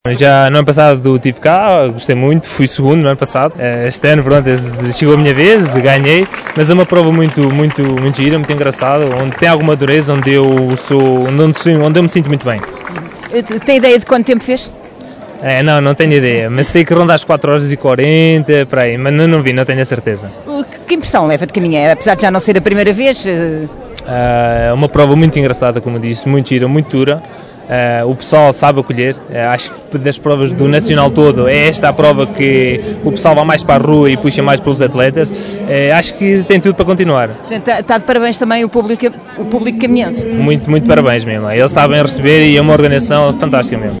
Já no ano passado estive cá, gostei muito, fui segundo no ano passado. Este ano, pronto, chegou a minha vez, ganhei, mas é uma prova muito gira, muito engraçada, onde tem alguma dureza, onde eu me sinto muito bem. Tem ideia de quanto tempo fez? Não tenho ideia, mas sei que ronda às 4h40, por aí, mas não vi, não tenho a certeza. Que impressão leva de caminhar, apesar de já não ser a primeira vez? É uma prova muito engraçada, como disse, muito gira, muito dura. O pessoal sabe acolher. Acho que das provas do Nacional todo é esta a prova que o pessoal vai mais para a rua e puxa mais pelos atletas. Acho que tem tudo para continuar. Está de parabéns também o público caminhense. Muito parabéns mesmo. Eles sabem receber e é uma organização fantástica mesmo.